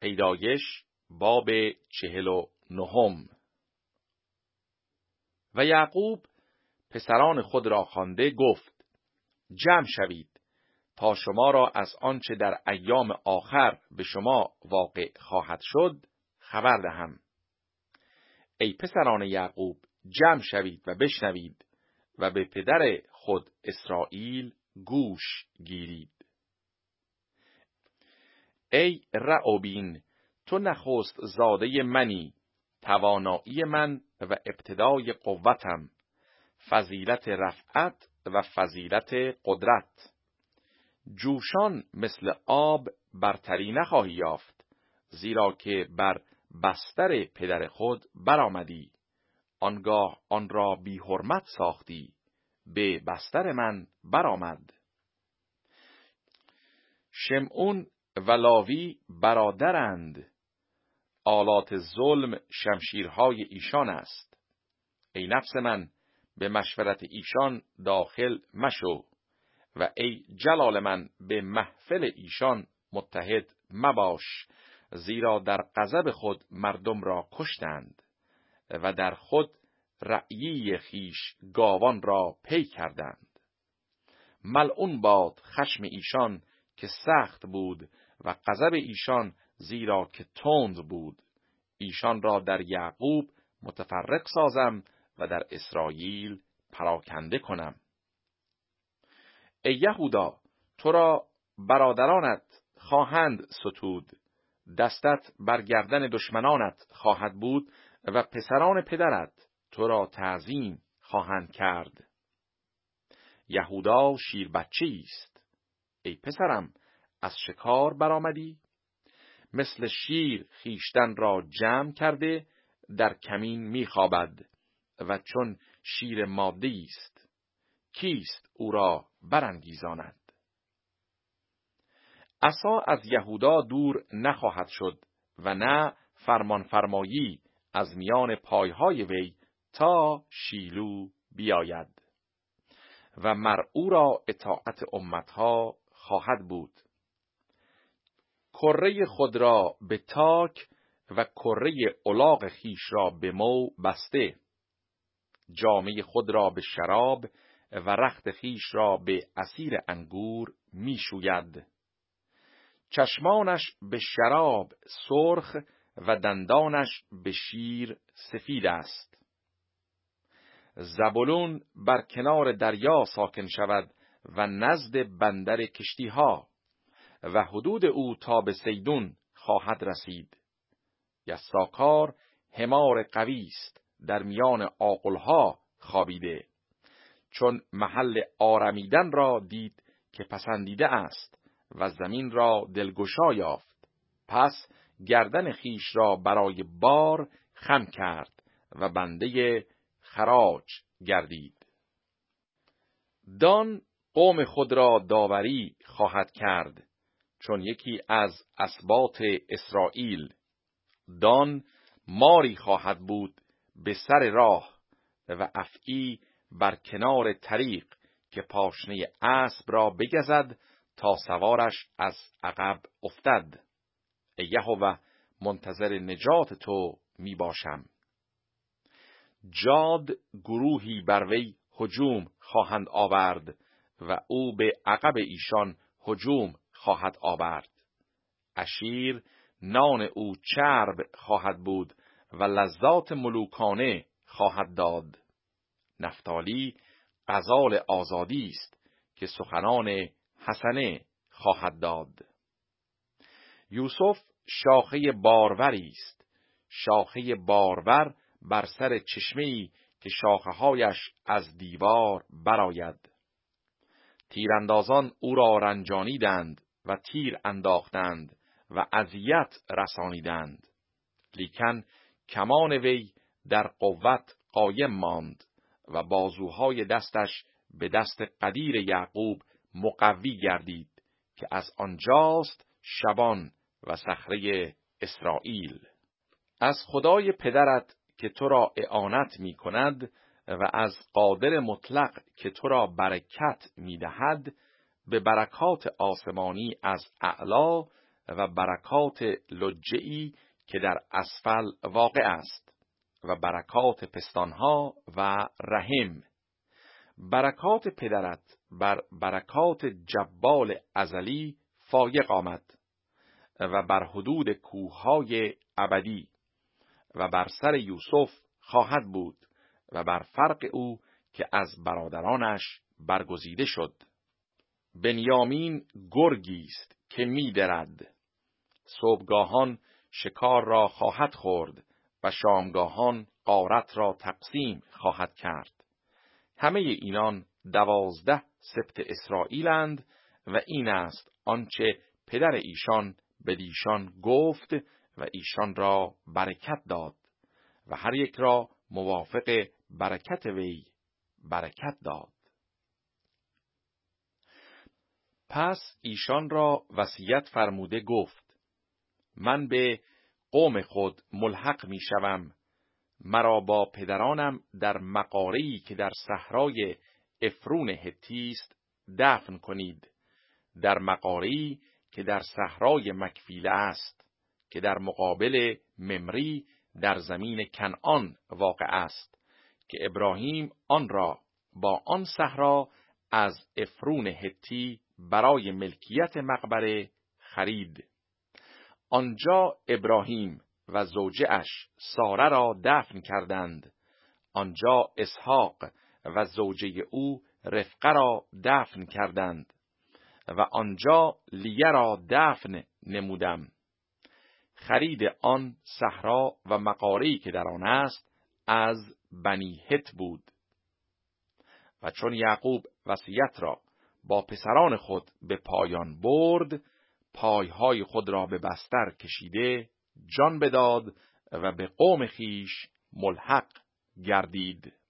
پیدایش باب 49. و یعقوب پسران خود را خوانده گفت: جمع شوید تا شما را از آنچه در ایام آخر به شما واقع خواهد شد خبر دهم. ای پسران یعقوب، جمع شوید و بشنوید و به پدر خود اسرائیل گوش گیرید. ای رعوبین، تو نخست زاده منی، توانایی من و ابتدای قوتم، فضیلت رفعت و فضیلت قدرت. جوشان مثل آب برتری نخواهی یافت، زیرا که بر بستر پدر خود برآمدی، آنگاه آن را بی حرمت ساختی، به بستر من برآمد. شمعون و لاوی برادرند، آلات ظلم شمشیرهای ایشان است. ای نفس من، به مشورت ایشان داخل مشو و ای جلال من، به محفل ایشان متحد مباش، زیرا در غضب خود مردم را کشتند و در خود رعیی خیش گاوان را پی کردند. ملعون باد خشم ایشان که سخت بود و غضب ایشان زیرا که تند بود. ایشان را در یعقوب متفرق سازم و در اسرائیل پراکنده کنم. ای یهودا، تو را برادرانت خواهند ستود، دستت بر گردن دشمنانت خواهد بود و پسران پدرت تو را تعظیم خواهند کرد. یهودا شیر بچه‌ای است. ای پسرم، از شکار برآمدی؟ مثل شیر خیشتن را جمع کرده در کمین میخوابد و چون شیر ماده‌ای است. کیست او را برانگیزاند؟ عصا از یهودا دور نخواهد شد و نه فرمان فرمایی از میان پایهای وی تا شیلو بیاید. و مر او را اطاعت امتها خواهد بود. کره خود را به تاک و کره الاغ خیش را به مو بسته، جامه خود را به شراب و رخت خیش را به عصیر انگور می شوید. چشمانش به شراب سرخ و دندانش به شیر سفید است. زبولون بر کنار دریا ساکن شود و نزد بندر کشتی ها، و حدود او تا به سیدون خواهد رسید. یساکار حمار قوی است، در میان عاقل‌ها خوابیده، چون محل آرمیدن را دید که پسندیده است و زمین را دلگشا یافت. پس گردن خیش را برای بار خم کرد و بنده خراج گردید. دان قوم خود را داوری خواهد کرد، چون یکی از اسباط اسرائیل. دان ماری خواهد بود به سر راه و افعی بر کنار طریق، که پاشنه اسب را بگزد تا سوارش از عقب افتد. ای یهوه، منتظر نجات تو می باشم. جاد گروهی بر وی هجوم خواهند آورد و او به عقب ایشان هجوم خواهد آورد. اشیر نان او چرب خواهد بود و لذات ملوکانه خواهد داد. نفتالی غزال آزادی است که سخنان حسنه خواهد داد. یوسف شاخه باروری است، شاخه بارور بر سر چشمه‌ای که شاخه‌هایش از دیوار برآید. تیراندازان او را رنجانیدند و تیر انداختند و اذیت رسانیدند، لیکن کمان وی در قوت قایم ماند و بازوهای دستش به دست قدیر یعقوب مقوی گردید، که از آنجاست شبان و صخره اسرائیل. از خدای پدرت که تو را اعانت می کند و از قادر مطلق که تو را برکت می دهد، به برکات آسمانی از اعلا و برکات لجه‌ای که در اسفل واقع است و برکات پستانها و رحم. برکات پدرت بر برکات جبال ازلی فایق آمد و بر حدود کوههای ابدی و بر سر یوسف خواهد بود و بر فرق او که از برادرانش برگزیده شد. بنیامین گرگی است که می‌درد، صبحگاهان شکار را خواهد خورد و شامگاهان غارت را تقسیم خواهد کرد. همه اینان 12 سبط اسرائیلند و این است آنچه پدر ایشان بدیشان گفت و ایشان را برکت داد و هر یک را موافق برکت وی برکت داد. پس ایشان را وصیت فرموده گفت: من به قوم خود ملحق می شوم، مرا با پدرانم در مغاره‌ای که در صحرای افرون هتی است دفن کنید، در مغاره‌ای که در صحرای مکفیله است، که در مقابل ممری در زمین کنعان واقع است، که ابراهیم آن را با آن صحرا از افرون هتی برای ملکیت مقبره خرید. آنجا ابراهیم و زوجه اش ساره را دفن کردند. آنجا اسحاق و زوجه او رفقه را دفن کردند و آنجا لیه را دفن نمودم. خرید آن صحرا و مغاره‌ای که در آن است از بنی هت بود. و چون یعقوب وصیت را با پسران خود به پایان برد، پایهای خود را به بستر کشیده جان بداد و به قوم خیش ملحق گردید.